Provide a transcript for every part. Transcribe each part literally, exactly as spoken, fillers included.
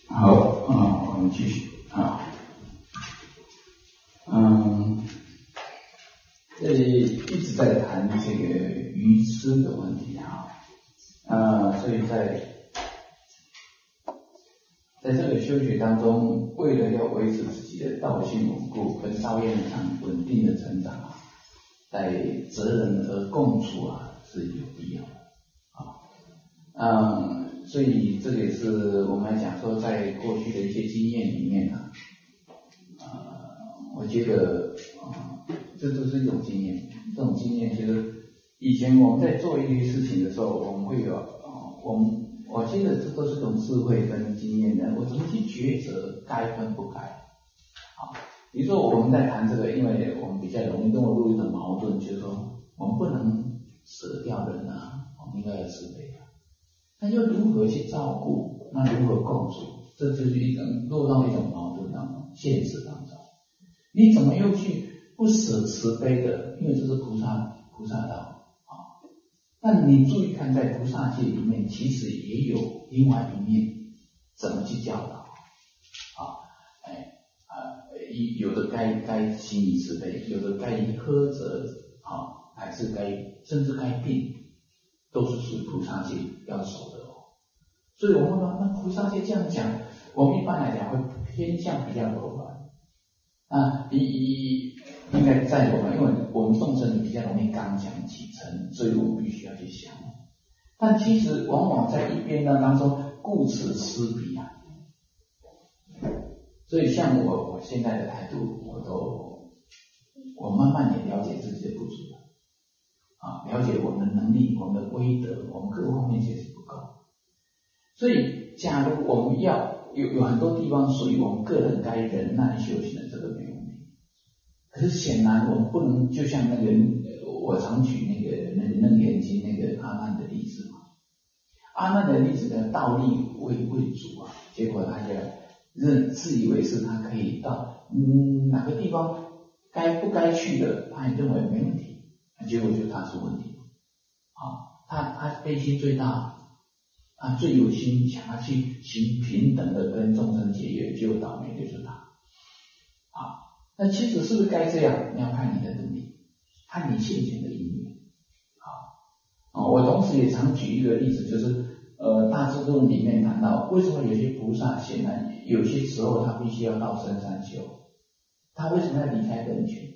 好，啊，我们继续啊，嗯，这里一直在谈这个愚痴的问题啊，啊，所以在在这个修学当中，为了要维持自己的道性稳固跟道业上稳定的成长啊，在责人而共处啊是有必要的啊，嗯。所以这个也是我们来讲说，在过去的一些经验里面啊，呃，我觉得啊、呃，这都是一种经验。这种经验就是以前我们在做一些事情的时候，我们会有啊、呃，我们我觉得这都是一种智慧跟经验的。我怎么去抉择该跟不该？啊，比如说我们在谈这个，因为我们比较容易跟我入一种矛盾，就是说我们不能舍掉人啊，我们应该要慈悲。那又如何去照顾？那如何共处？这就是一种落到一种矛盾当中，现实当中。你怎么又去不舍慈悲的？因为这是菩萨菩萨道啊。那你注意看，在菩萨界里面，其实也有另外一面，怎么去教导啊？哎啊，有的该该心理慈悲，有的该苛责啊，还是该甚至该病。都是属于菩萨界要守的哦，所以我们说，那菩萨界这样讲，我们一般来讲会偏向比较柔软啊，一一应该在我们，因为我们众生比较容易刚强起嗔，所以我们必须要去想。但其实往往在一边呢当中顾此失彼啊，所以像我我现在的态度，我都我慢慢也了解自己的不足了。啊，了解我们的能力，我们的威德，我们各方面其实不够。所以，假如我们要有有很多地方属于我们个人该忍耐修行的，这个没问题。可是显然我们不能就像那个我常举那个那个那个眼睛那个阿难的例子嘛。阿难的例子呢，道力未未足啊，结果他就认自以为是他可以到嗯哪个地方该不该去的，他也认为没问题。结果就是他出问题啊！他他悲心最大，他最有心想要去行平等的跟众生结缘，结果倒霉就是他啊！那其实是不是该这样？你要看你的能力，看你现前的因缘啊！我同时也常举一个例子，就是呃《大智论》里面谈到，为什么有些菩萨显然有些时候他必须要到深山修，他为什么要离开人群？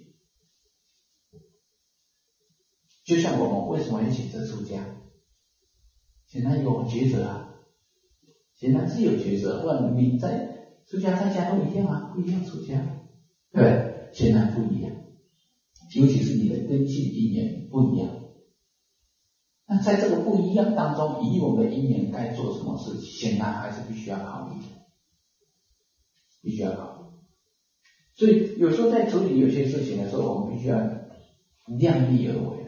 就像我们为什么要选择出家？显然有抉择啊，显然是有抉择，不然你在出家在家都一样啊，不一样出家，对不对？显然不一样，尤其是你的根性因缘不一样。那在这个不一样当中，以我们的因缘该做什么事情，显然还是必须要考虑的，必须要考虑。所以有时候在处理有些事情的时候，我们必须要量力而为。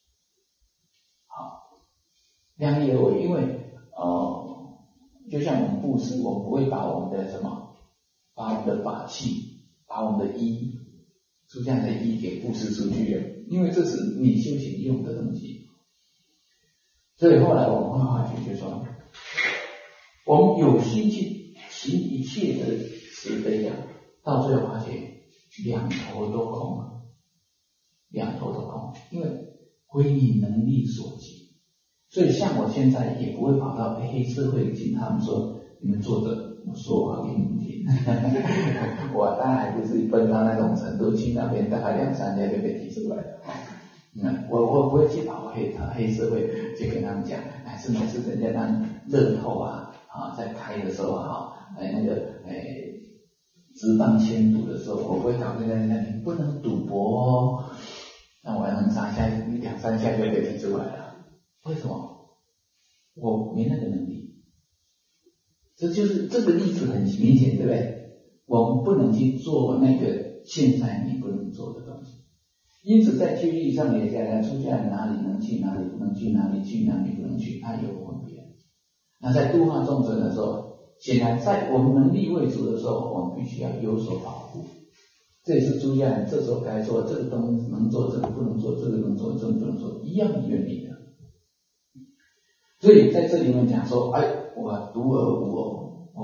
量力而为，因为呃，就像我们布施，我们不会把我们的什么，把我们的法器，把我们的衣，出家的衣给布施出去的，因为这是你修行用的东西。所以后来我们会发觉，就说，我们有心去行一切的慈悲啊，到最后发现两头都空了，两头都空，因为归你能力所及。所以像我现在也不会跑到黑社会听他们说你们做的，我说我给你们听。我当然不是笨到那种程度，去那边大概两三天就被提出来了。嗯，我我不会去跑黑黑社会去跟他们讲，哎，是每次人家当乐透啊啊在开的时候哈，哎那个哎直棒签赌的时候，我不会搞跟人家讲你不能赌博哦。那我能三下两三下就被提出来了。为什么？我没那个能力。这就是这个例子很明显，对不对？我们不能去做那个现在你不能做的东西。因此在戒律上也讲，出家人哪里能去，哪里不能去，哪里去，哪里不能去，它有分别。那在度化众生的时候，显然在我们能力未足的时候，我们必须要有所保护。这也是出家人这时候该做，这个东能做，这个不能做，这个能做，这个不能做，一样的原理的。所以在这里面讲说，哎，我独而无偶，我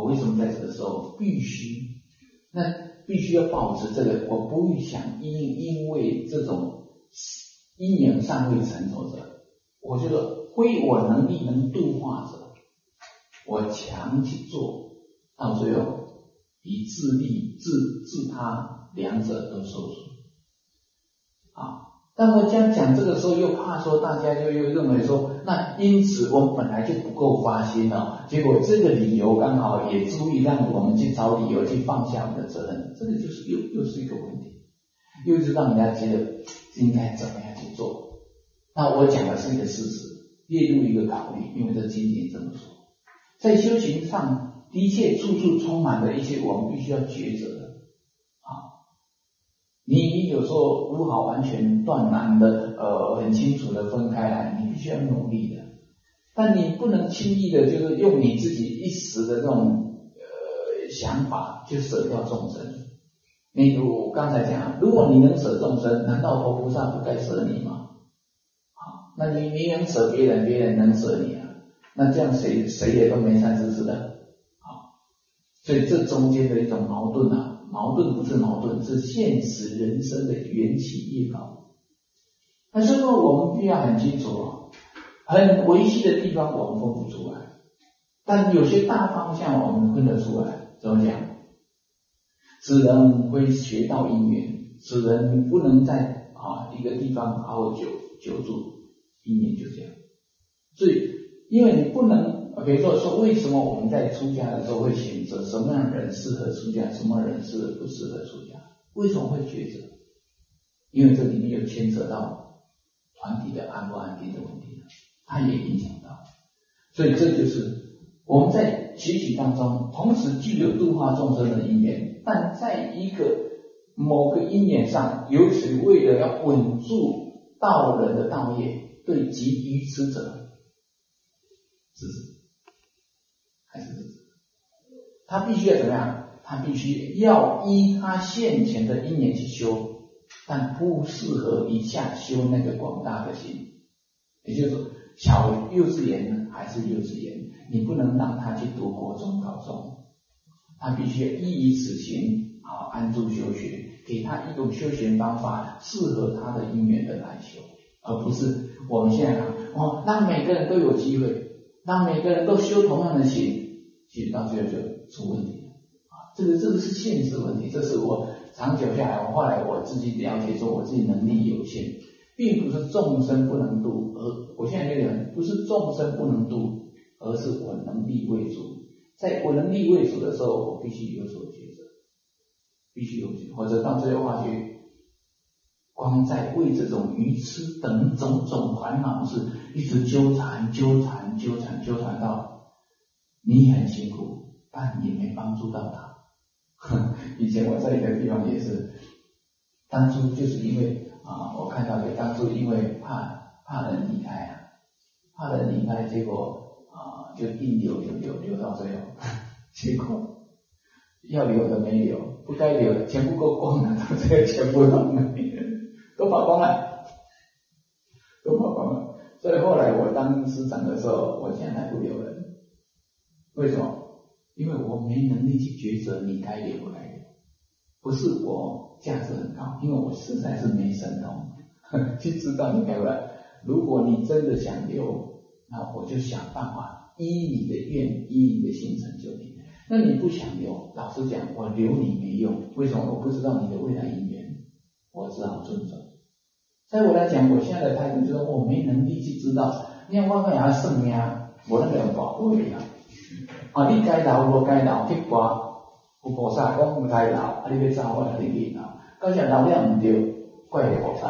我为什么在这个时候必须，那必须要保持这个，我不会想因因为这种因缘尚未成熟者，我觉得非我能力能度化者，我强去做，到最后以自利自自他两者都受损啊。但我讲讲这个时候，又怕说大家就又认为说，那因此我们本来就不够发心了，结果这个理由刚好也足以让我们去找理由去放下我们的责任，这个就是又又是一个问题，又是让人家觉得应该怎么样去做。那我讲的是一个事实，列入一个考虑，因为这经典这么说，在修行上的确处处充满了一些我们必须要抉择的啊。你有时候无法完全断然的呃很清楚的分开来，你必须要努力的，但你不能轻易的就是用你自己一时的这种呃想法就舍掉众生。你如我刚才讲，如果你能舍众生，难道佛菩萨不该舍你吗？啊，那你你能舍别人，别人能舍你啊？那这样谁谁也都没善知识的啊。所以这中间的一种矛盾啊。矛盾不是矛盾，是现实人生的缘起业报。那所以说我们必要很清楚啊，很微细的地方我们分不出来，但有些大方向我们分得出来。怎么讲？此人会学到因缘，此人不能在啊一个地方好好久久住，因缘就这样。所以因为你不能比如说说为什么我们在出家的时候会选择什么样的人适合出家，什么人是不适合出家？为什么会抉择？因为这里面有牵扯到团体的安不安定的问题，它也影响到。所以这就是我们在学习当中，同时具有度化众生的因缘，但在一个某个因缘上，尤其为了要稳住道人的道业，对及愚痴者，是还是他必须要怎么样？他必须要依他现前的因缘去修，但不适合一下修那个广大的心。也就是说，小幼稚园还是幼稚园，你不能让他去读国中、高中，他必须要依于此行啊，安住修学，给他一种修行方法，适合他的因缘的来修，而不是我们现在讲哦，让每个人都有机会，让每个人都修同样的行。其实到最后就出问题了啊！这个这个是现实问题，这是我长久下来，我后来我自己了解说，我自己能力有限，并不是众生不能度，而我现在就讲，不是众生不能度，而是我能力未足。在我能力未足的时候，我必须有所抉择，必须有抉择，或者到最后化去，光在为这种愚痴等种种烦恼是一直纠缠、纠缠、纠缠、纠缠到。你很辛苦，但也没帮助到他。以前我在一个地方也是，当初就是因为啊，我看到的当初因为怕怕人离开啊，怕人离开，结果啊就硬留留留留到最后，结果要留的没留，不该留的全部都光了，到最后全部都没了，都跑光了，都跑光了。所以后来我当师长的时候，我现在不留人。为什么？因为我没能力去抉择你该留不该留，不是我价值很高，因为我实在是没神通去知道你该不该。如果你真的想留，那我就想办法依你的愿，依你的心成就你。那你不想留，老实讲，我留你没用。为什么？我不知道你的未来因缘，我只好尊重。在我来讲，我现在的态度就是我没能力去知道，你看我们也要算命，我那个人保护你啊。啊！你该留无该留，去挂有菩萨讲唔该留，啊！你要走我你去留，到时留了唔对，怪你菩萨。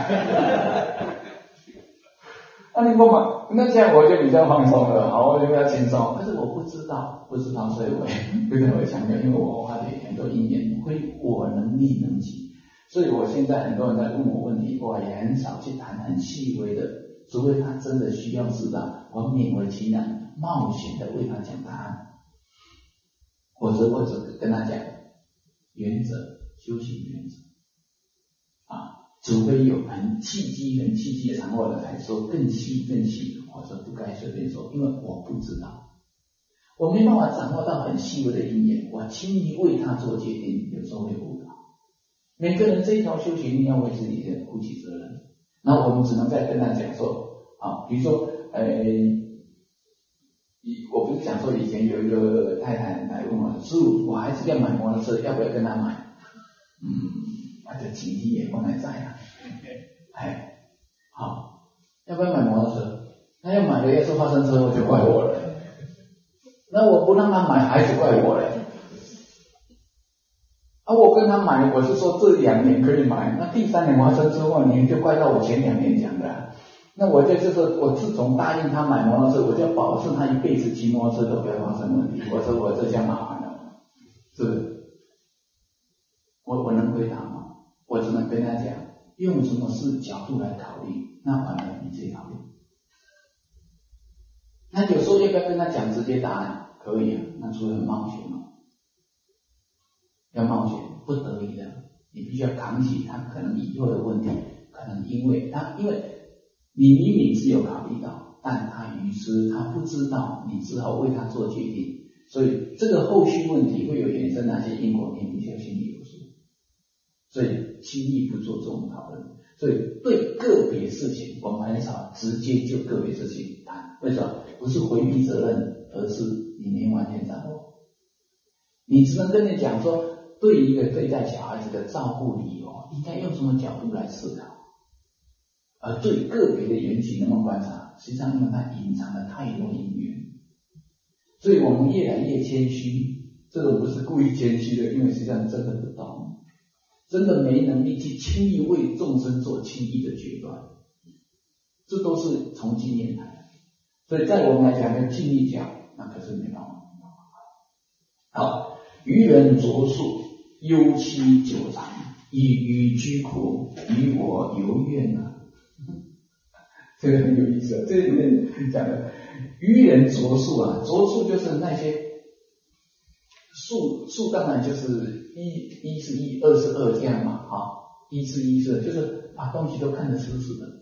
啊！你讲嘛，那这样我就比较放松了，好，我就比较轻松。可是我不知道，不知道，所以我为什么会强调？因为我发觉很多因缘非我能力能及，所以我现在很多人在问我问题，我也很少去谈很细微的，除非他真的需要知道，我勉为其难。冒险的为他讲答案，或者或者跟他讲原则，修行原则啊，除非有很契机、很契机的场合才说更细、更细，或者不该随便说，因为我不知道， 我没办法掌握到很细微的因缘，我轻易为他做决定，有时候会误导。每个人这一条修行你要为自己的负起责任。然后我们只能再跟他讲说，啊，比如说，呃，我不是讲说以前有一个太太来问我，师父，我孩子要买摩托车，要不要跟他买？嗯，那就情绪也不能在啊，哎，好，要不要买摩托车？那要买了，要是发生车祸就怪我了。那我不让他买，孩子怪我了。啊，我跟他买，我是说这两年可以买，那第三年发生车祸，你就怪到我前两年讲的、啊。那我就就是我自从答应他买摩托车，我就保证他一辈子骑摩托车都不要发生问题。我说我这下麻烦了，是不是？我我能回答吗？我只能跟他讲，用什么事角度来考虑，那反而你自己考虑。那有时候要不要跟他讲直接答案？可以啊，那除了冒险嘛。要冒险，不得已的，你必须要扛起他可能以后的问题，可能因为他，因为你明明是有考虑到，但他愚痴，他不知道，你只好为他做决定，所以这个后续问题会有衍生哪些因果，你必须要心里有数，所以轻易不做这种讨论。所以对个别事情，我们很少直接就个别事情谈，为什么？不是回避责任，而是你没完全掌握，你只能跟你讲说。对一个对待小孩子的照顾理由，应该用什么角度来思考？而对个别的缘起能不能观察？实际上，因为它隐藏了太多因缘，所以我们越来越谦虚。这个不是故意谦虚的，因为实际上真的不懂，真的没能力去轻易为众生做轻易的决断，这都是从经验来的。所以在我们来讲，要尽力讲，那可是没办法。好，愚人着数。忧戚久长，以愚居苦，与我犹怨啊。这个很有意思啊，这里面讲的愚人着数啊，着数就是那些数，数当然就是一一是一，二是二这样嘛，啊，一是一是，就是把东西都看得死死的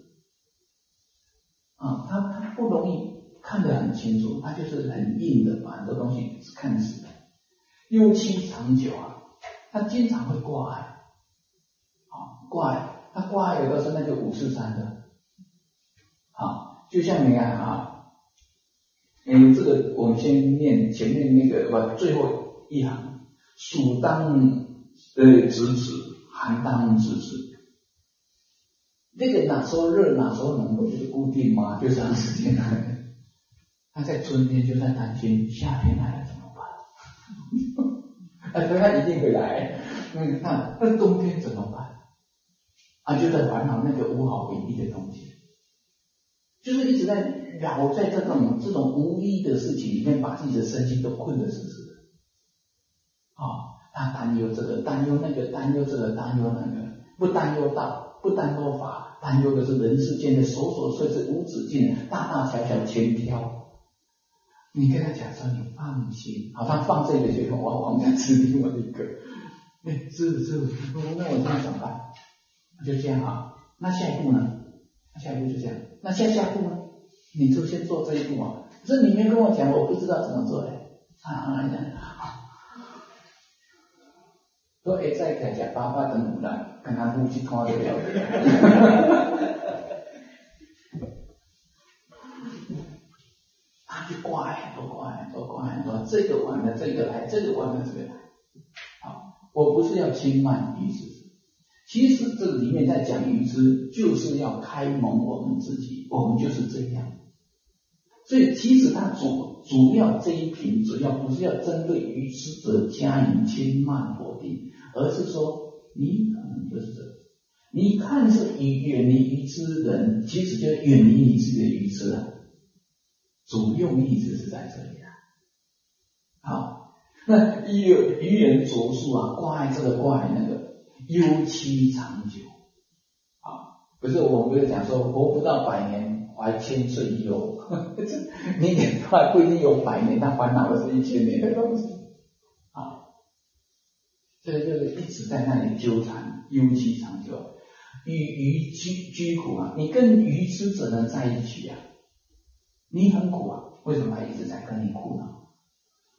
啊，他他不容易看得很清楚，他就是很硬的，把很多东西看死的。忧戚长久啊。他经常会挂碍，啊，挂碍，他挂碍有的是那个五四三的，啊，就像你看啊，嗯，这个我们先念前面那个不，最后一行，暑当呃直指，寒当直指，那个哪时候热哪时候冷不就是固定吗？就长时间来的。他在春天就在担心夏天来了怎么办？啊，所以他一定会来。嗯，那那冬天怎么办？啊，就在烦恼那个无好为意的东西，就是一直在绕在这种这种无意义的事情里面，把自己的身心都困得死死的。啊，他担忧这个，担忧那个，担忧这个，担忧那个，不担忧道，不担忧法，担忧的是人世间的琐琐碎碎无止境，大大小小千挑。你跟他讲说你放心，好，他放这个结果，我往下吃另外一个，哎，是是，那我这样怎么办？就这样啊，那下一步呢？那下一步就这样，那下下步呢？你就先做这一步啊。可是你没跟我讲，我不知道怎么做嘞。啊，这样，说哎，再看下爸爸等五了，跟他夫妻拖着聊的。去挂很多挂很多挂很多，这个完了这个来，这个完了这个来。好，我不是要轻慢愚痴，其实这里面在讲愚痴，就是要开蒙我们自己，我们就是这样。所以其实它主主要这一品，主要不是要针对愚痴者加以轻慢否定，而是说你可能就是这个，你看似远离愚痴人，其实就远离你自己的愚痴啊。主用意志是在这里的。好，那愚愚人着数啊，挂碍这个挂碍那个，忧戚长久。啊，不是我们不是讲说活不到百年，怀千岁忧。你点坏不一定有百年，他烦恼的是一千年的东西。啊，这个就是一直在那里纠缠，忧戚长久。与愚居居苦啊，你跟愚痴者呢在一起啊。你很苦啊，为什么他一直在跟你苦恼？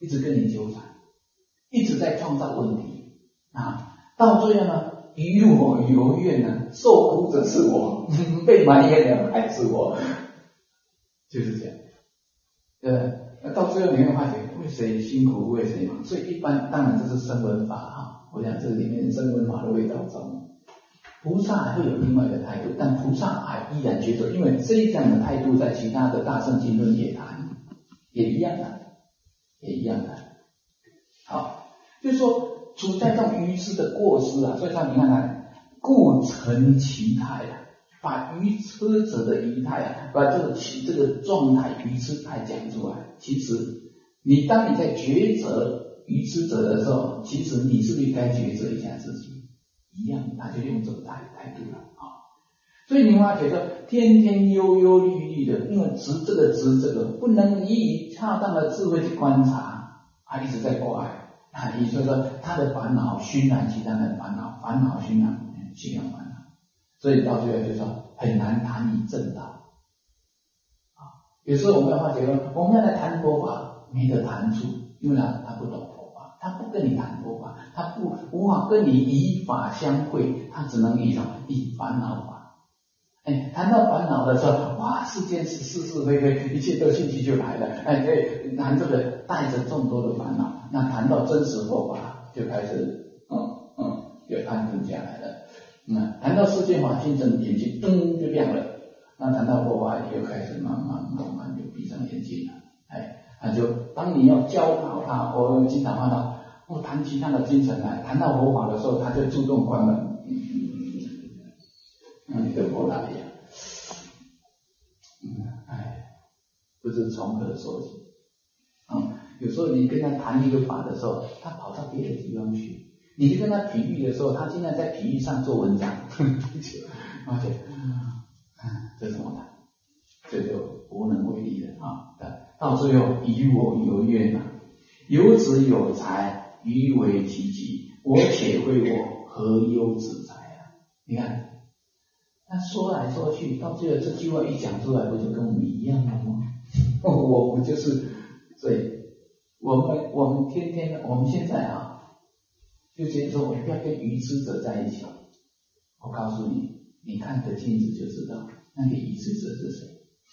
一直跟你纠缠，一直在创造问题啊，到最后呢，与我有怨呢，受苦者是我，被埋怨的还是我，就是这样。对，那到最后你会发觉，为谁辛苦为谁忙？所以一般当然这是声闻法哈，我想这里面声闻法的味道重。菩萨还会有另外的态度，但菩萨还依然觉得，因为这样的态度在其他的大圣经论也谈，也一样的，也一样的。好，就是说处在这种愚痴的过失啊，所以像你看看，故成其态啊，把愚痴者的愚态啊，把这个这个状态愚痴态讲出来。其实你当你在抉择愚痴者的时候，其实你是不是该抉择一下自己？一样，他就用这个态态度了啊。所以你发觉说，天天忧忧虑虑的，因为执这个执这个，不能以恰当的智慧去观察，他一直在挂碍啊。也就是说，他的烦恼熏染其他的烦恼，烦恼熏染其他烦恼，所以到最后就说很难谈以正道啊。有时候我们要发觉说，我们要来谈佛法，没得谈处，因为呢，他不懂。他不跟你谈佛法，他不无法跟你以法相会，他只能以什么？以烦恼法。哎，谈到烦恼的时候，哇，世间是是是非非，一切都兴趣就来了。哎，对，谈这个带着众多的烦恼。那谈到真实佛法，就开始嗯嗯，就安顿下来了。嗯，谈到世间法，精神眼睛噔就亮了。那谈到佛法，又开始慢慢慢慢就闭上眼睛了。哎。那就当你要教导他，我经常看到，我谈其他的精神来，谈到佛法的时候，他就自动关门，嗯嗯，你跟佛打一样，嗯，哎，不知从何说起。嗯，有时候你跟他谈一个法的时候，他跑到别的地方去；你去跟他比喻的时候，他竟然在比喻上做文章，而且，嗯，这怎么谈？这就无能为力了啊！到最后，与我有怨啊，有子有财，余为其极。我且非我，何忧之财啊？你看，他说来说去，到最后这句话一讲出来，不就跟我们一样了吗？我们就是，所以我们我们天天我们现在啊，就觉得说我们不要跟愚痴者在一起。我告诉你，你看着镜子就知道，那个愚痴者是谁。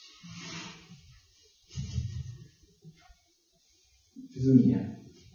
就是你啊，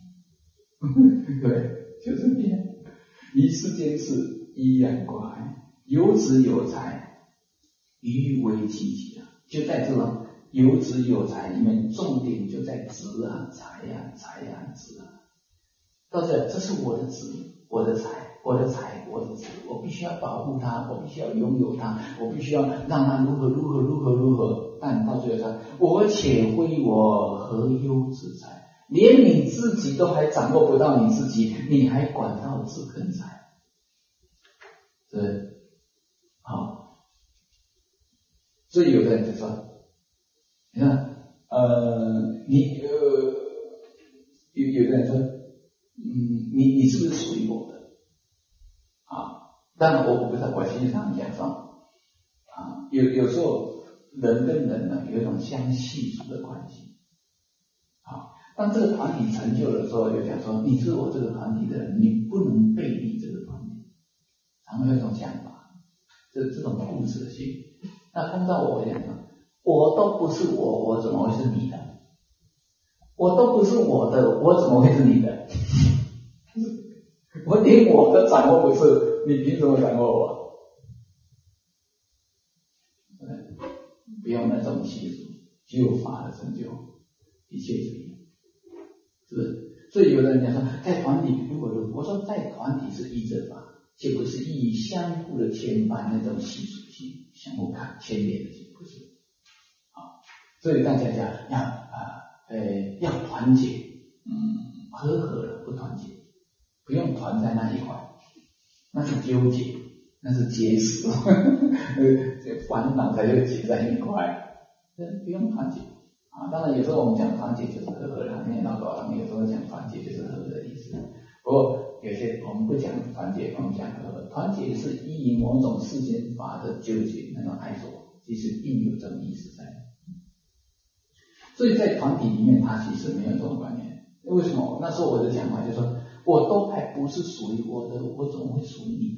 对，就是你、啊。于世间事依然挂碍，有子有财，余为其极啊。就在这种有子有财里面，重点就在子啊、财啊、财啊、子啊。到这，这是我的子，我的财，我的财，我的子，我必须要保护它，我必须要拥有它，我必须要让它如何如何如何如何。但到最后说，我且非我，何忧之财？连你自己都还掌握不到你自己，你还管到子跟财，是不是？好，所以有的人就说，你看，呃，你呃，有有的人说，嗯，你你是不是属于我的？啊，当然我不知道，我欣赏讲说，啊，有有时候人跟人呢有一种相系数的关系。当这个团体成就的时候，就讲说你是我这个团体的人，你不能背离这个团体，常会有一种想法，这这种固执性。那碰到我讲说，我都不是我，我怎么会是你的？我都不是我的，我怎么会是你的？我连我都掌握不是，你凭什么掌握我？不用那种系数，只有法的成就，一切就一样。是不是？所以有的人讲说，在团体如果如我说在团体是依着法，就不是以相互的牵绊那种习俗性相互看牵连的，不是啊。所以大家讲要啊呃要团结，嗯，和合了不团结，不用团在那一块，那是纠结，那是结死，这烦恼才会结在一块，不用团结。啊，当然有时候我们讲团结就是和合了，念老高他们有时候讲团结就是和合的意思。不过有些我们不讲团结，我们讲和合。团结是依于某种世间法的纠结那种爱索，其实并有这种意思在。所以在团体里面，它其实没有这种观念。 为什么？那时候我的讲法就是说，我都还不是属于我的，我怎么会属于你的？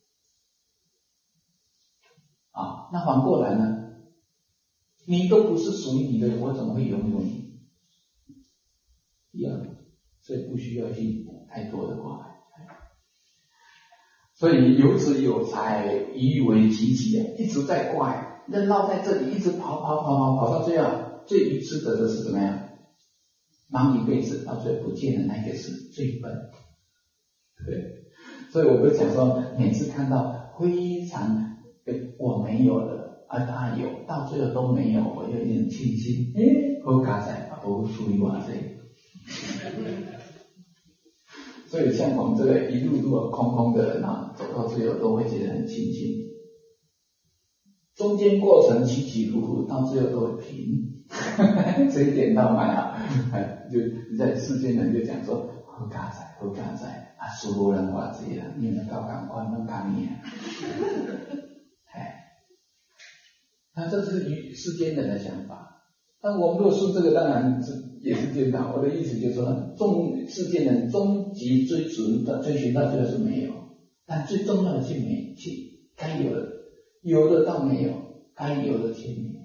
啊，那反过来呢？你都不是属于你的，我怎么会拥有你？一样，所以不需要去太多的挂碍。所以有子有财，以为己己啊，一直在挂碍，那绕在这里，一直跑跑跑跑跑到最后，最愚痴的是怎么样？忙一辈子，到最后不见的那个是最笨。对，所以我会讲说，每次看到非常我没有了，而他有，到最后都没有，我就有点庆幸，诶，好加在，不属于我这。所以像我们这个一路如果空空的人啊，走到最后都会觉得很庆幸。中间过程起起伏伏，到最后都会平，这一点倒蛮好。就在世间人就讲说，好加在，好加在，啊，所有人话这样，你们搞赶快弄干你啊！哎，那这是世间人的想法。但我们若是这个，当然是也是颠倒。我的意思就是说，终世间人终极追寻的追寻到最后是没有，但最重要的是没，是该有的，有的倒没有，该有的却没有。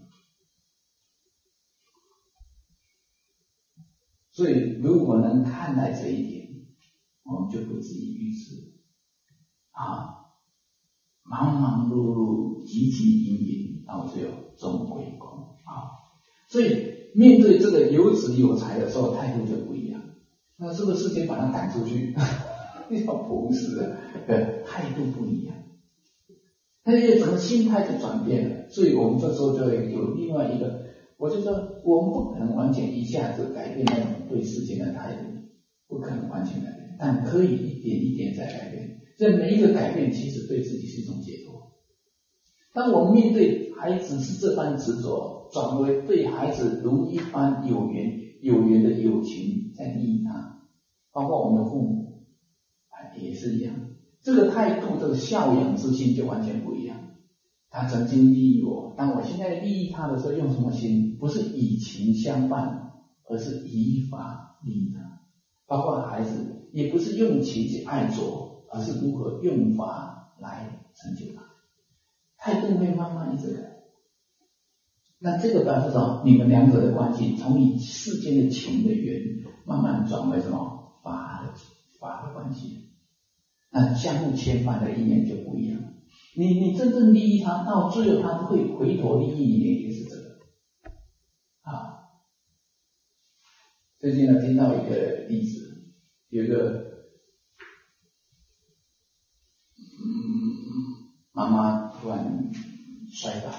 所以，如果能看待这一点，我们就不至于愚痴啊，忙忙碌碌，汲汲营营，到最后终归功啊。所以面对这个有子有财的时候，态度就不一样。那是不是世间把他赶出去？要不是的，对，态度不一样。那些整个心态就转变了。所以我们这时候就有另外一个，我就说我们不可能完全一下子改变那种对世间的态度，不可能完全改变，但可以一点一点在改变。所以每一个改变其实对自己是一种解脱。当我们面对孩子是这般执着，转为对孩子如一般有缘有缘的友情在利益他，包括我们的父母也是一样。这个态度，这个孝养之心就完全不一样。他曾经利益我，但我现在利益他的时候用什么心？不是以情相伴，而是以法利益他。包括孩子也不是用情去爱着，而是如何用法来成就他。态度会慢慢一直改。那这个表示什么？你们两者的关系从以世间的情的缘，慢慢转为什么？法的法的关系。那相互牵绊的意念就不一样。你你真正利益他，到最后他会回头利益你，也是这个啊。最近呢，听到一个例子，有一个嗯妈妈突然摔倒。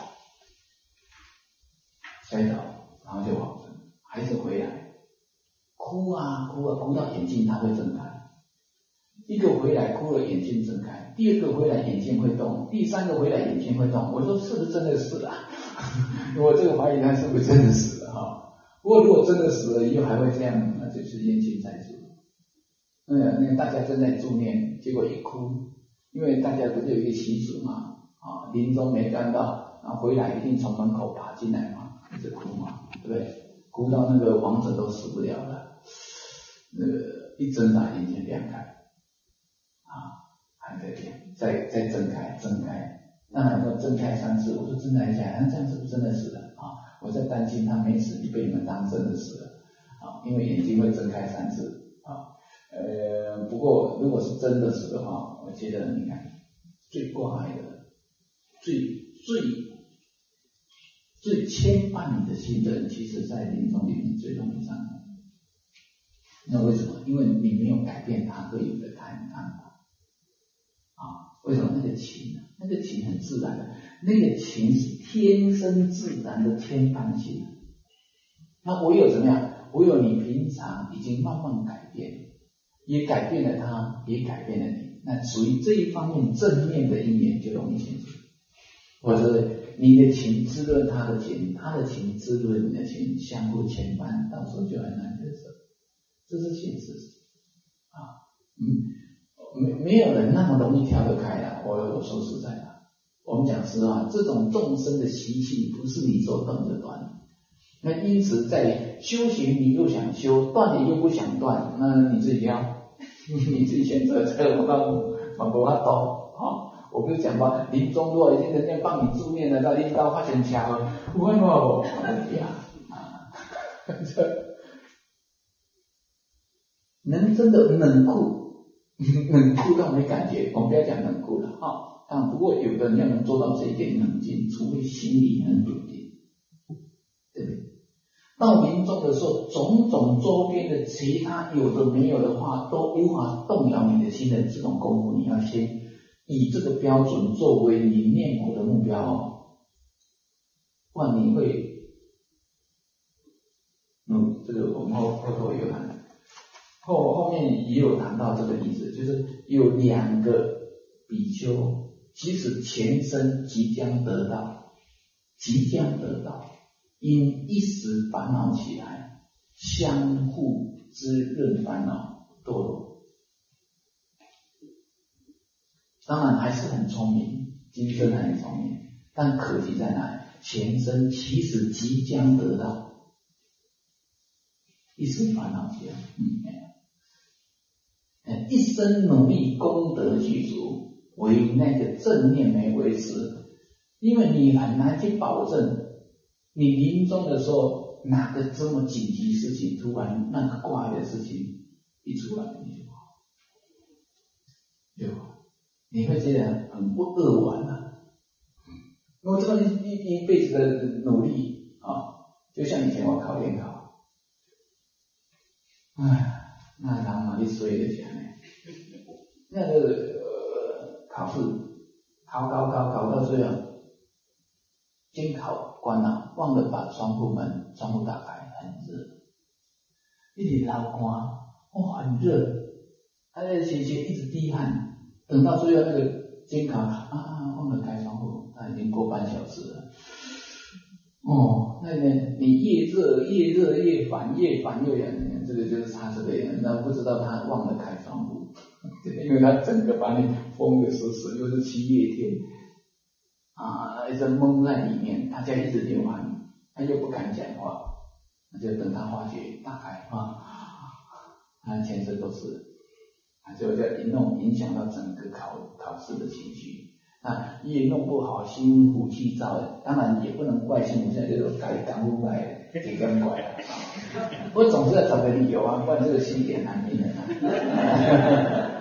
摔倒，然后就往生，孩子回来，哭啊哭啊，哭到眼睛他会睁开。一个回来哭了，眼睛睁开；第二个回来眼睛会动；第三个回来眼睛会动。我说是不是真的死了？我这个怀疑他是不是真的死了哈？不过如果真的死了以后还会这样，那就是冤亲债主。嗯，那个大家正在助念，结果一哭，因为大家不是有一个习俗嘛，啊，临终没干到，然后回来一定从门口爬进来嘛。一直哭嘛，对不对？哭到那个亡者都死不了了，那个一睁大眼睛亮开，啊，还在亮，再再睁开，睁开，那我睁开三次，我就睁开一下，那这样是不是真的死了啊？我在担心他没死，你被你们当真的死了啊，因为眼睛会睁开三次啊。呃，不过如果是真的死的话，我觉得你看最挂碍的，最最。最牵绊你的心的人，其实在临终里面最容易上当。那为什么？因为你没有改变他对你的看法啊？为什么？那个情，那个情很自然的，那个情是天生自然的牵绊性。那唯有怎么样？唯有你平常已经慢慢改变，也改变了他，也改变了你。那属于这一方面正面的一面就容易显出，或者你的情滋润他的情，他的情滋润你的情，相互牵绊，到时候就很难得舍。这是现实啊，嗯，没没有人那么容易跳得开啊。我我说实在的，我们讲实话，这种众生的习气不是你说断就断， 那因此在修行你又想修，断你又不想断，那你自己要你自己选择，这个我们我法度啊。我不是讲过，临终如果已经人家帮你助念了，那领导发生车祸，有办法不？呀啊，能真的冷酷，冷酷到没感觉，我们不要讲冷酷了啊。但不过有的人要能做到这一点冷静，除非心里很笃定，对不对？到临终的时候，种种周边的其他有的没有的话，都无法动摇你的心的这种功夫，你要先以这个标准作为你念佛的目标哦，不然你会，嗯，这个我们后后头有谈，后后面也有谈到这个例子，就是有两个比丘，其实前生即将得到，即将得到，因一时烦恼起来，相互滋润烦恼堕落。当然还是很聪明，今生还很聪明，但可惜在哪里？前生其实即将得到，一时烦恼起来，嗯，一生努力功德具足，为那个正念没维持，因为你很难去保证，你临终的时候哪个这么紧急事情，突然那个怪的事情一出来，你就好，对吧？你会觉得很不扼腕啊！我这么一一一辈子的努力啊，就像以前我考联考，唉，那人嘛你衰的讲呢，那个、呃、考试考考考考到最后，监考关了，忘了把窗户门窗户打开，很热，一直流汗，哇，很热，而且且一直滴汗。等到最后那个监考啊啊，忘了开窗户，他已经过半小时了。哦，那呢，你越热越热越烦，越烦越痒，这个就是差这个样。那不知道他忘了开窗户，因为他整个把你封得死死，又是七月天啊，一直蒙在里面，大家一直流汗，他又不敢讲话，那就等他发觉打开啊，他全身都是。就在弄影响到整个考考试的情绪，那越弄不好，心浮气躁的，当然也不能怪心浮气躁，就是改赶不来，给更怪了。我总是要找个理由啊，不然这个心也难平衡啊。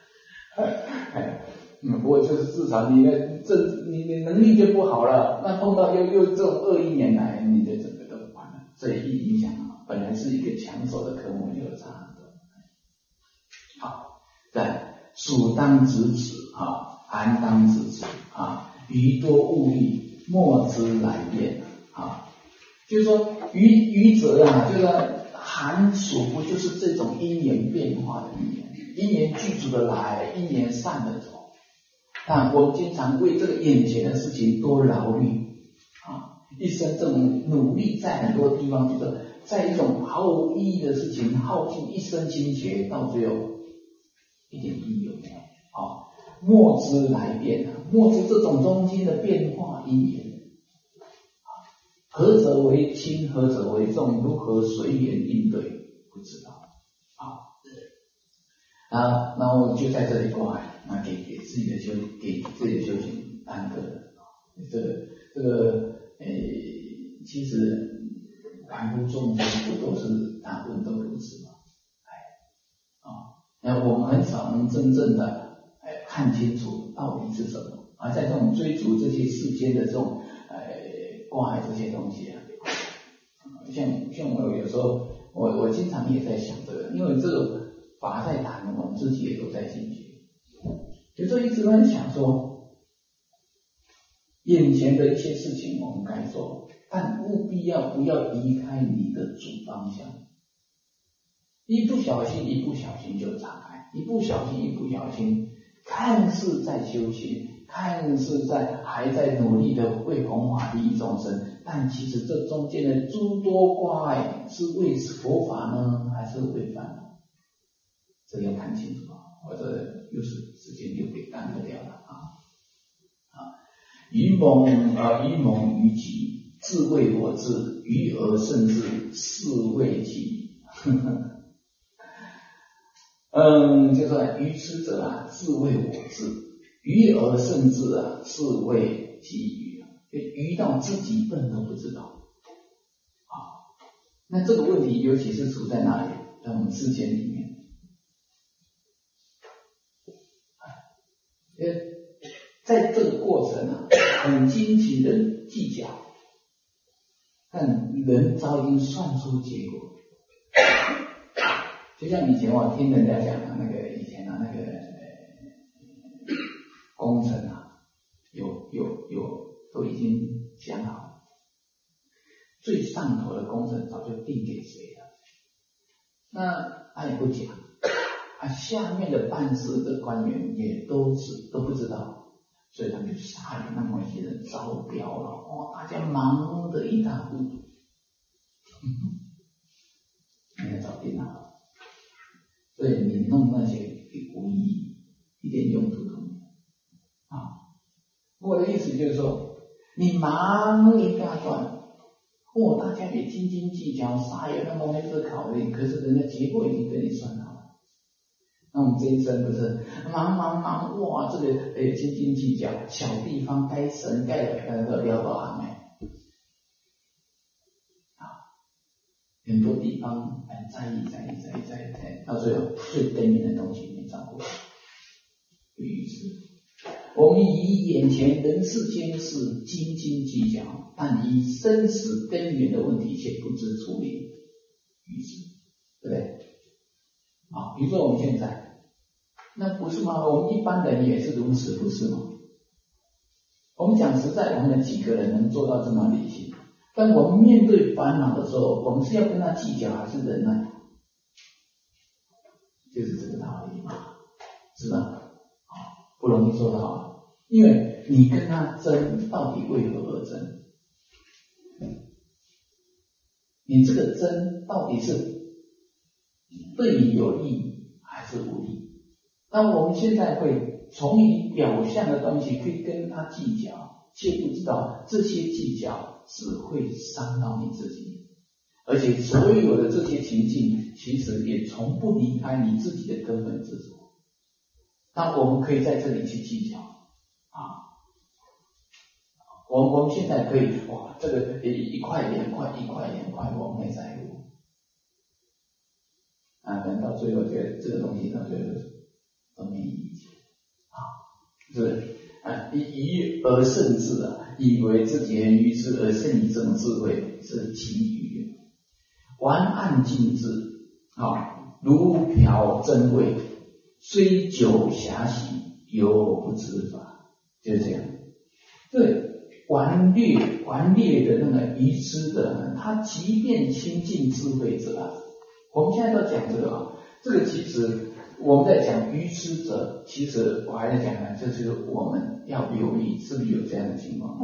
嗯，不过就是至少你的这你的能力就不好了，那碰到又又这种恶一年来，你的整个都完了，所以一影响啊，本来是一个抢手的科目，就差很多。好。在蜀当执子啊，韩当执子啊，愚多误力，莫之来辩啊。就是说愚愚者啊，这个寒暑不就是这种因缘变化的因缘，因缘具足的来，因缘散的走。但我们经常为这个眼前的事情多劳虑啊，一生这种努力，在很多地方就是在一种毫无意义的事情，耗尽一生心血，到最后。一点意义有没有？啊，莫之来辩啊，莫之这种中间的变化因缘，啊，何者为轻，何者为重，如何随缘应对，不知道啊。啊，那我就在这里过来，那给给自己的修，给自己的修行耽搁了。这个这个，诶，其实凡夫众生不都是大部分都如此吗？哎，啊。那我们很少能真正的哎看清楚到底是什么，而在这种追逐这些世间的这种呃关爱这些东西啊，像像我有时候我我经常也在想这个，因为这个法在谈，我们自己也都在进行，有时候一直在想说，眼前的一些事情我们该做，但务必要不要离开你的主方向。一不小心，一不小心就岔开，一不小心，一不小心，看似在修行，看似在还在努力的为弘法利益众生，但其实这中间的诸多挂碍是为佛法呢，还是为烦恼？这要看清楚啊！或者又是时间又被耽搁掉了啊啊！愚蒙啊，愚蒙愚急， 自谓我智，愚而胜智，是谓己。嗯，就说愚痴者啊，自谓我智；愚而胜智啊，是谓己愚啊。就愚到自己笨都不知道啊。那这个问题，尤其是处在哪里？在我们世间里面。呃，在这个过程啊，很精勤的计较，但人早已经算出结果。就像以前我听人家讲的那个，以前啊那个、呃、工程啊，有有有都已经讲好，最上头的工程早就定给谁了，那他也不讲。啊，下面的办事的官员也都是都不知道，所以他们就杀了那么一些人，招标了，哦，大家忙得一塌糊涂，那个早定好了。所以你弄那些无意义，一点用处都没有啊。我的意思就是说，你忙一大段，哦，大家也斤斤计较，啥也那么没事考虑，可是人家结果已经给你算好了。那我们这一生不是忙忙忙，哇，这个诶斤斤计较，小地方该省该呃不要多行哎，啊，很多地方很在意在意在意在意在意，到最后最根源的东西没掌握，于是我们以眼前人世间事斤斤计较，但以生死根源的问题却不知处理，于是对不对？啊，比如说我们现在。那不是吗？我们一般人也是如此，不是吗？我们讲实在，我们几个人能做到这么理性？但我们面对烦恼的时候，我们是要跟他计较还是忍耐？就是这个道理嘛，是吧？不容易做到啊，因为你跟他争，到底为何而争？你这个争到底是对你有益还是无益？那我们现在会从你表象的东西去跟他计较，却不知道这些计较只会伤到你自己，而且所有的这些情境其实也从不离开你自己的根本执着。那我们可以在这里去计较啊，我我们现在可以哇，这个一块两块一块两块我们没在乎啊，等到最后觉得这个东西到最后都没意义啊，是不是啊？以愚而胜智啊，以为自己很愚痴而胜于这种智慧，是其愚。玩暗尽智啊，如嫖真味，虽久遐习，犹不知法，就是这样。对，顽劣顽劣的那个愚痴的，他即便亲近智慧者啊，我们现在都讲这个啊，这个其实。我们在讲愚痴者，其实我还在讲呢，这就是我们要留意是不是有这样的情况。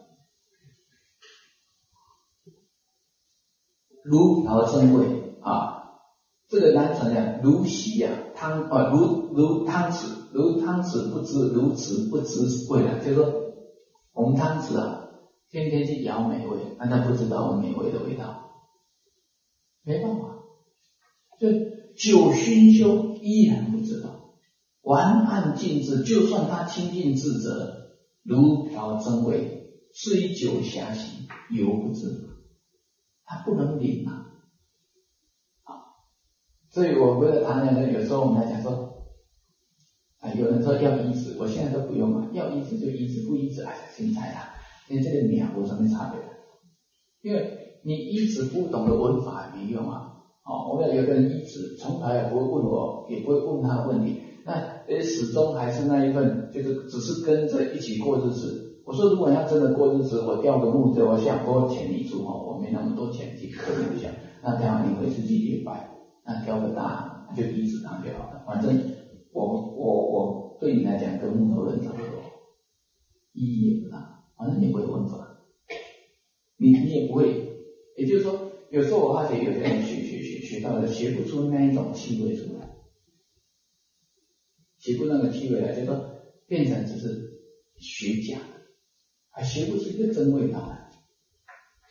如嫖真味啊，这个南传讲如席啊汤啊，如如汤匙，如汤匙不知如此不知味啊，就是说我们汤匙啊，天天去舀美味，但他不知道我们美味的味道，没办法，就酒熏修依然不知道，玩暗尽智，就算他亲近智者，如嫖真味，虽久遐习，犹不知法，他不能领啊。啊，所以我为了谈讲呢，有时候我们来讲说，啊，有人说要医治，我现在都不用了，要医治就医治，不医治哎，现在啊，因为这个鸟有什么差别？因为你医治不懂得文法也没用啊。哦，我们有个人一直从来也不会问我，也不会问他的问题，那呃始终还是那一份，就是只是跟着一起过日子。我说如果要真的过日子，我钓个木头，我想多钱你出哦，我没那么多钱去可怜一下，那这样你回自己礼拜，那钓个大就医治他就好了。反正我我我对你来讲跟木头人差不多，意义也不大，反正你不会问法，你你也不会，也就是说。有时候我发觉有些人学学学学到了，学不出那一种气味出来，学不那个气味来，就说变成只是学假，还学不出一个真味道来。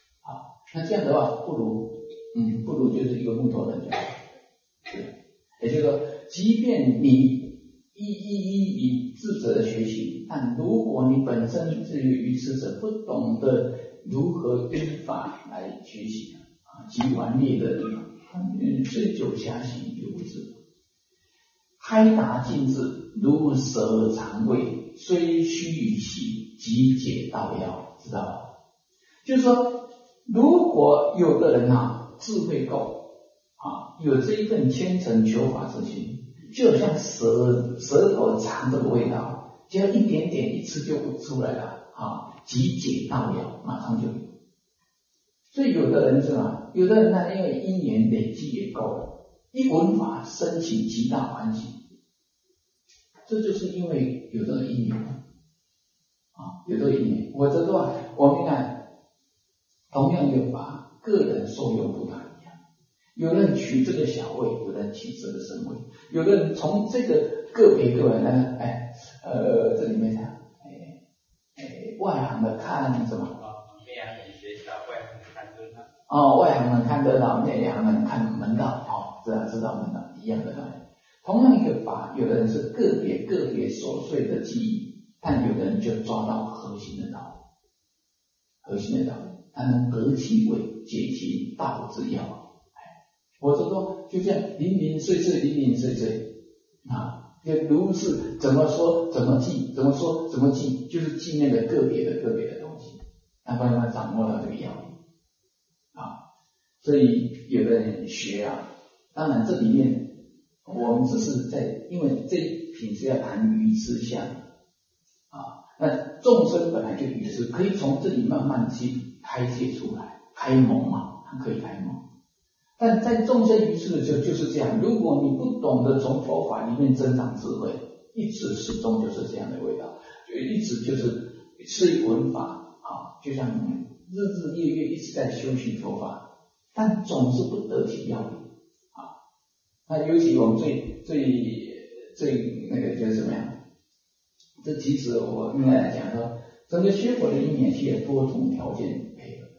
那这样的话，不如嗯，不如就是一个木头人就好。对，也就是说，即便你一一一以智者的学习，但如果你本身是愚痴者，不懂得如何跟法来学习啊，及顽劣的地方，嗯，虽久暇行犹不知。开达尽智，如蛇肠胃，虽须臾习，即解道要，知道吧？就是说，如果有的人啊，智慧够啊，有这一份虔诚求法之心，就像舌舌头尝这个味道，只要一点点一吃就出来了啊，即解道要，马上就有。所以有的人是吧？有的人呢，因为因缘累积也够了，一闻法生起极大欢喜。这就是因为有这个因缘啊，有这个因缘。否则的话，我们看同样有法，个人受用不大一样。有人取这个小位，有人取这个深位，有的人从这个个别个人呢，哎，呃，这里面讲，哎，哎，外行的看什么？ 内行人学道，外行人看热闹。 哦，外行人看热闹，内行人看门道，哦，知道知道门道一样的道理。同样一个法，有的人是个别个别琐碎的记忆，但有的人就抓到核心的道理，核心的道理，他能得其味，解其道之要。我就说，就这样零零碎碎，零零碎碎啊，就如是怎么说怎么记，怎么说怎么记，就是记那个个别的个别的东西，那慢慢掌握了这个要领啊。所以有的人学啊，当然这里面。我们只是在，因为这一品是要谈愚痴相啊，那众生本来就愚痴，可以从这里慢慢去开解出来，开蒙嘛，可以开蒙。但在众生愚痴的时候就是这样，如果你不懂得从佛法里面增长智慧，一直始终就是这样的味道，就一直就是吃一闻法啊，就像日日夜夜一直在修习佛法，但总是不得其要领。那尤其我们最最最那个就是怎么样？这其实我应该来讲说，整个学佛的因缘是有多种条件配合。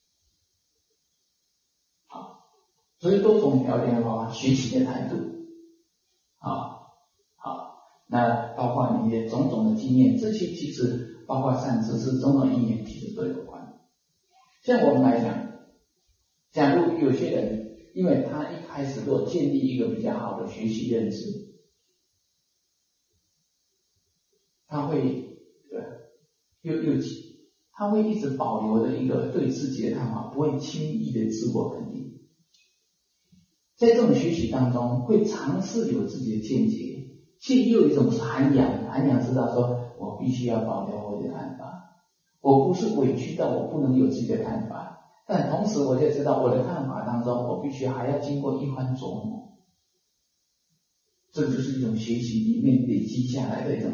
好，所以多种条件的话，学习的态度，啊，好，那包括你的种种的经验，这些其实包括善知识、种种因缘，其实都有关。像我们来讲，假如有些人。因为他一开始都建立一个比较好的学习认知，他会对又又他会一直保留着一个对自己的看法，不会轻易的自我肯定。在这种学习当中，会尝试有自己的见解，却又有一种涵养，涵养知道说我必须要保留我的看法，我不是委屈到我不能有自己的看法。但同时我就知道我的看法当中，我必须还要经过一番琢磨，这就是一种学习里面累积下来的一种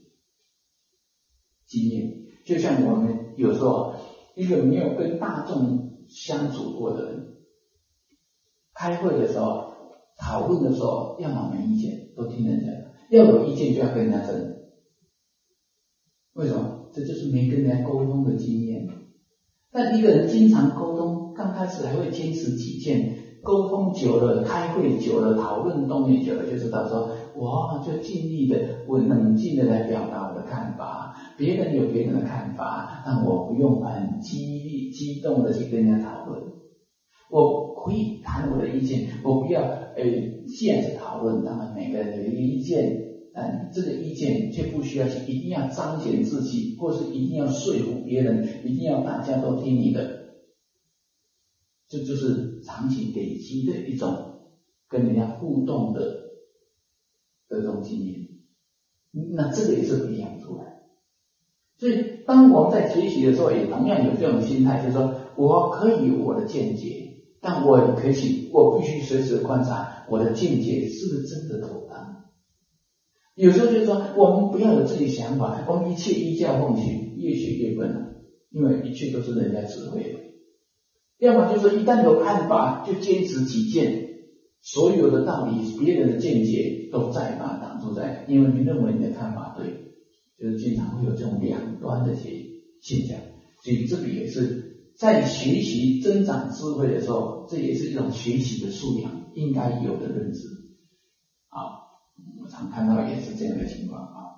经验。就像我们有时候一个没有跟大众相处过的人，开会的时候、讨论的时候，要么没意见都听人家的，要有意见就要跟人家争。为什么？这就是没跟人家沟通的经验。但一个人经常沟通，刚开始还会坚持己见，沟通久了，开会久了，讨论动力久了，就知道说，我就尽力的，我冷静的来表达我的看法，别人有别人的看法，但我不用很激励、激动的去跟人家讨论，我可以谈我的意见，我不要，诶，既然是讨论，当然每个人有一个意见。但这个意见却不需要去一定要彰显自己，或是一定要说服别人，一定要大家都听你的，这就是长期累积的一种跟人家互动的的这种经验。那这个也是培养出来。所以当我们在学习的时候，也同样有这种心态，就是说我可以有我的见解，但我可以，我必须随时观察我的见解是不是真的妥当。有时候就是说，我们不要有自己想法，我们一切依教奉行，越学越笨了，因为一切都是人家指挥的。要么就是说，一旦有看法，就坚持己见，所有的道理、别人的见解都在把它挡住在，因为你认为你的看法对，就是经常会有这种两端的些现象。所以这个也是在学习增长智慧的时候，这也是一种学习的素养应该有的认知啊。我常看到也是这样的情况啊。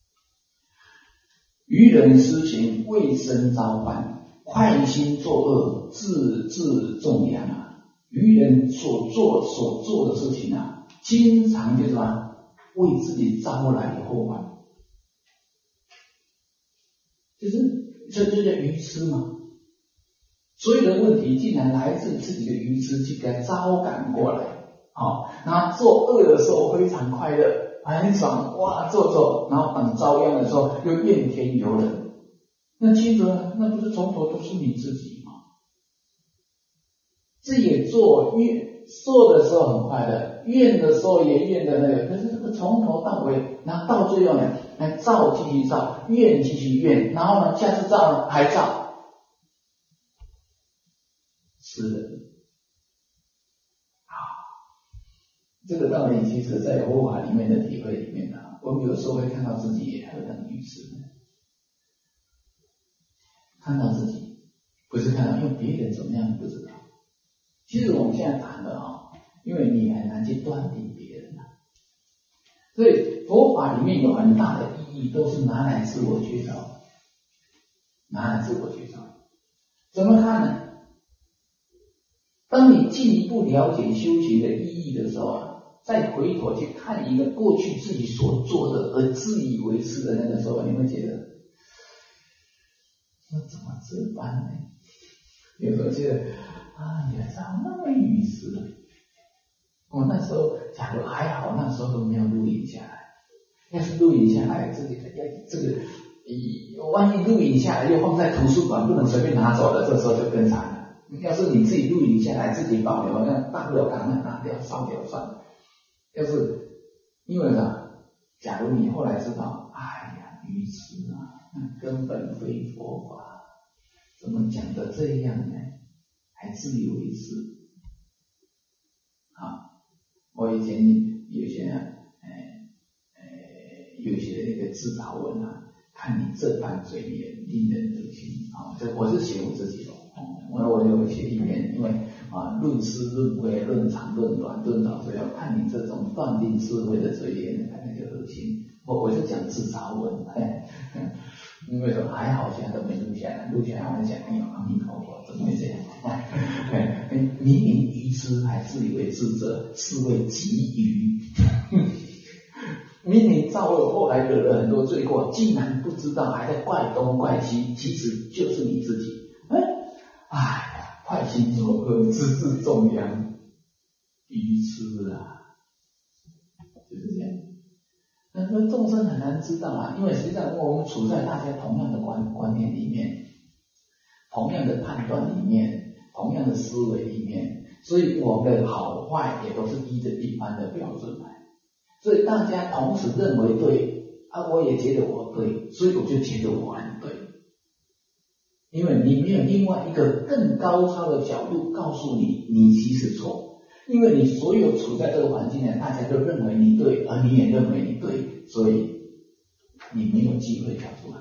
愚人施行，未生遭患，快心作恶，自自重阳啊。愚人所做所做的事情啊，经常就是什么，为自己招来后患，就是这就叫愚痴嘛。所有的问题竟然来自自己的愚痴，去给它招赶过来，好，然后做恶的时候非常快乐，很爽，哇，做做，然后等遭殃的时候又怨天尤人。那其实那不是从头都是你自己吗？自己做怨做的时候很快乐，怨的时候也怨的那个，可是这个从头到尾，然后到最后呢，来造继续造，怨继续怨，然后呢，下次造呢还造。是的，啊，这个道理其实在佛法里面的体会里面啊，我们有时候会看到自己也何等愚痴，看到自己，不是看到，因为别人怎么样不知道。其实我们现在谈的啊，因为你很难去断定别人啊，所以佛法里面有很大的意义，都是拿来自我觉照，拿来自我觉照。怎么看呢？当你进一步了解修行的意义的时候啊，再回头去看一个过去自己所做的而自以为是的那个时候，你会觉得，那怎么这般呢？有时候觉得啊，原来那么愚痴。我那时候假如还好，那时候都没有录影下来。要是录影下来，这个这个，万一录影下来又放在图书馆，不能随便拿走了，这时候就更惨了。要是你自己录影下来，自己保留，那大不了赶快拿掉、烧掉算了。要是因为呢，假如你后来知道，哎呀，愚痴啊，根本非佛法，怎么讲的这样呢？还自以为是啊！我以前有些啊，哎哎，有些那个自嘲文啊，看你这般嘴脸，令人恶心啊！这我是写我自己的。我我有写一篇，因为啊，论师论慧论长论短论早，所以要看你这种断定智慧的嘴脸，看那个恶心。我我是讲自嘲文，哎，因为说还好现在都没录下来，录下来我讲，哎呦阿弥陀佛，怎么会这样？哎，明明愚痴还自以为智者，是谓极愚。明明造恶，后来惹了很多罪过，竟然不知道，还在怪东怪西，其实就是你自己。哎，哎呀，快心作恶，自自重阳，愚痴啊，就是这样。那说众生很难知道啊，因为实际上我们处在大家同样的观观念里面，同样的判断里面，同样的思维里面，所以我们的好坏也都是依着一般的标准来。所以大家同时认为对啊，我也觉得我对，所以我就觉得我很对。因为你没有另外一个更高超的角度告诉你，你其实错。因为你所有处在这个环境内，大家都认为你对，而你也认为你对，所以你没有机会跳出来。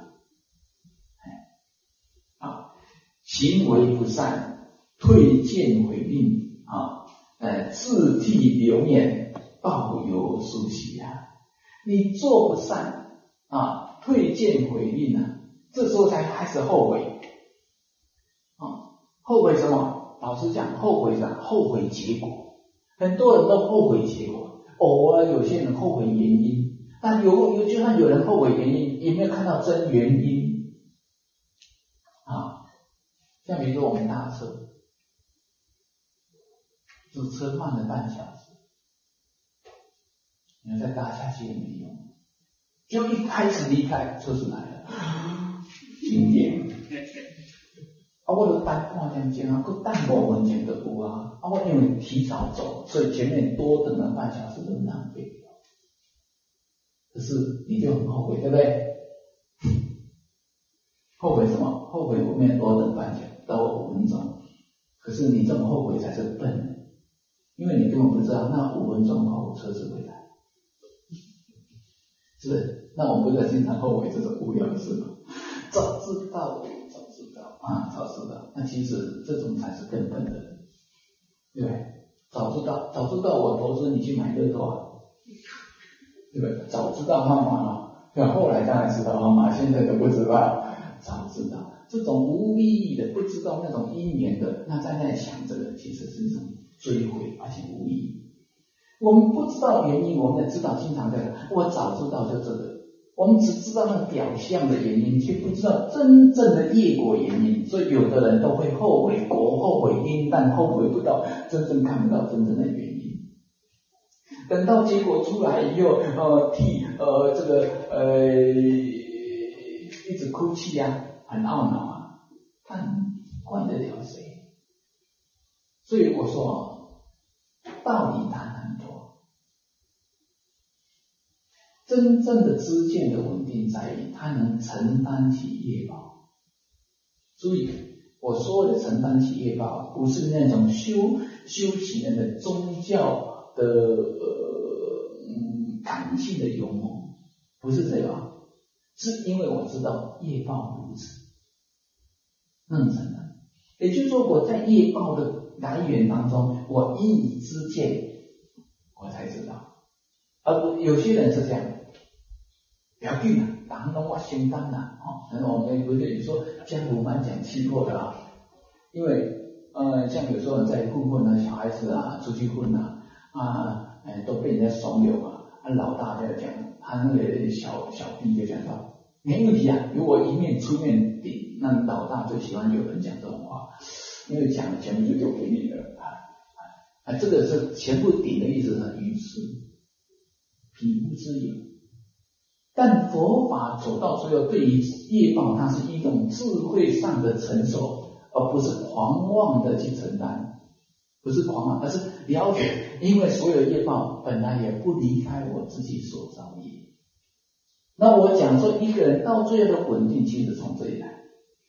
啊，行为不善，退见回令啊，呃，自替留念。报有殊喜啊！你做不善啊，退见回应啊，这时候才开始后悔啊！后悔什么？老实讲，后悔什么？后悔结果。很多人都后悔结果，偶尔有些人后悔原因，但有有就算有人后悔原因，也没有看到真原因啊。像比如说我们搭车，这车慢了半小时。你再搭下去也没用，就一开始离开，车子来了，停电。啊，我都等半点钟啊，佮等五分钟就有啊。啊，我因为提早走，所以前面多等了半小时都浪费掉。可是你就很后悔，对不对？后悔什么？后悔我没有多等半小时，多五分钟。可是你这么后悔才是笨人，因为你根本不知道那五分钟后车子会来。是，那我们不是经常后悔这种无聊的事吗？早知道，早知道啊！ 啊，早知道，那其实这种才是根本的，对不对？早知道，早知道我投资你去买乐透啊，对不对？早知道方法了，那后来当然知道方法，现在都不知道。早知道这种无意义的，不知道那种因缘的，那在那里想这个，其实是一种追悔，而且无意义。我们不知道原因，我们也知道经常这个，我早知道就这个。我们只知道那表象的原因，却不知道真正的业果原因，所以有的人都会后悔果，后悔因，但后悔不到，真正看不到真正的原因。等到结果出来以后，呃，替呃这个呃一直哭泣啊，很懊恼啊，但怪得了谁？所以我说，道理谈很多。真正的知见的稳定在于，它能承担起业报。注意，我说的承担起业报，不是那种修修行人的宗教的呃嗯感性的勇猛，不是这个，是因为我知道业报如此，认真的。也就是说，我在业报的来源当中，我因以知见，我才知道。而有些人是这样。不要紧啊，人拢我承担啦，哦，然后我们不是说江湖蛮讲气魄的啊，因为呃，像有时候在混混的小孩子啊，出去混啊，啊，哎，都被人家怂恿嘛，啊，老大就讲，他那个小小弟就讲说，没问题啊，由我一面出面顶，那老大最喜欢有人讲这种话，因为讲了全部就丢给你了啊，啊，这个是全部顶的意思是愚痴，匹夫之勇。但佛法走到最后，对于业报，它是一种智慧上的承受，而不是狂妄的去承担，不是狂妄，而是了解，因为所有业报本来也不离开我自己所造业。那我讲说，一个人到最后的稳定，其实从这里来。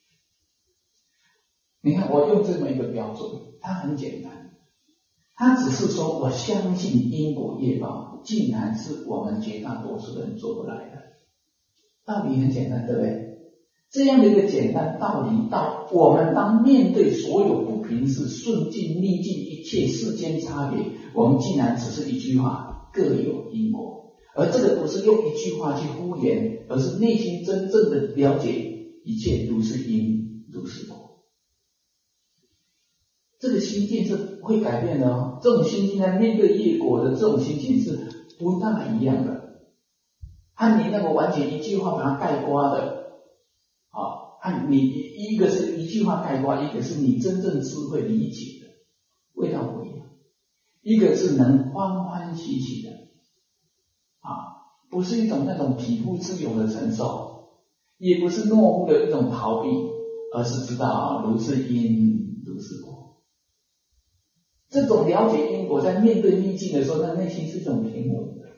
你看，我用这么一个标准，它很简单，它只是说我相信因果业报，竟然是我们绝大多数人做不来的。道理很简单，对不对？这样的一个简单道理，到我们当面对所有不平事、顺境逆境一切世间差别，我们竟然只是一句话，各有因果。而这个不是用一句话去敷衍，而是内心真正的了解，一切如是因，如是果。这个心境是会改变的哦。这种心境在面对业果的这种心情是不大一样的。和你那个完全一句话把它概括的，啊，和你一个是一句话概括，一个是你真正智慧理解的，味道不一样。一个是能欢欢喜喜的，啊，不是一种那种匹夫之勇的承受，也不是懦夫的一种逃避，而是知道如是因，如是果。这种了解因果，在面对逆境的时候，那内心是一种平稳的。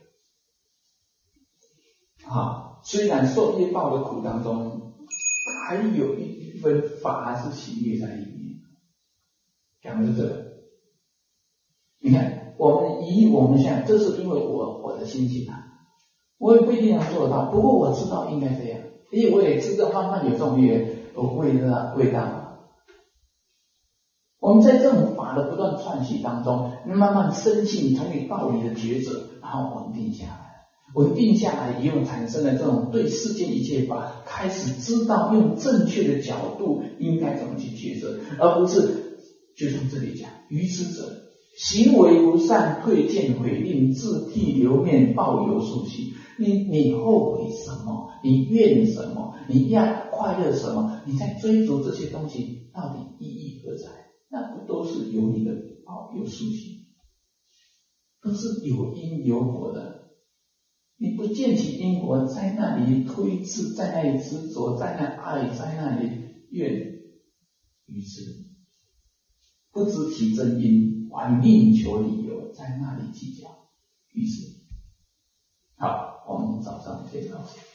啊，虽然受业报的苦当中，还有一分法是喜悦在里面。讲的是这个，你看，我们以我们现在，这是因为我我的心情啊，我也不一定能做得到，不过我知道应该这样，因为我也知道慢慢有这种味道味道。我们在这种法的不断串习当中，慢慢深信从你道理的抉择，然后稳定下来。稳定下来以后，产生了这种对世间一切法开始知道用正确的角度应该怎么去抉择，而不是就像这里讲，愚痴者行为不善，退见悔令，自替留面，报有数息。你你后悔什么？你怨什么？你要快乐什么？你在追逐这些东西，到底意义何在？那不都是有你的报有数息，都是有因有果的。你不见其因果，在那里推辞，在那里执着，在那里爱，在那里怨，于是不知其真因，还另求理由，在那里计较，于是好，我们早上可以到此。